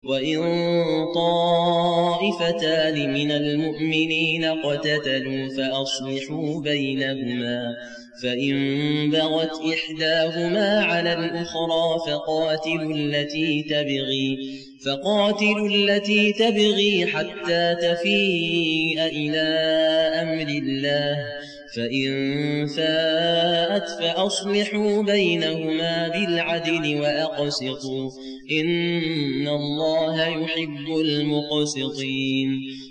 وإن طائفتان من المؤمنين اقتتلوا فأصلحوا بينهما فإن بغت إحداهما على الأخرى فقاتلوا التي تبغي حتى تفيء إلى أمر الله فإن فاءت فأصلحوا بينهما بالعدل وأقسطوا إن الله يحب المقسطين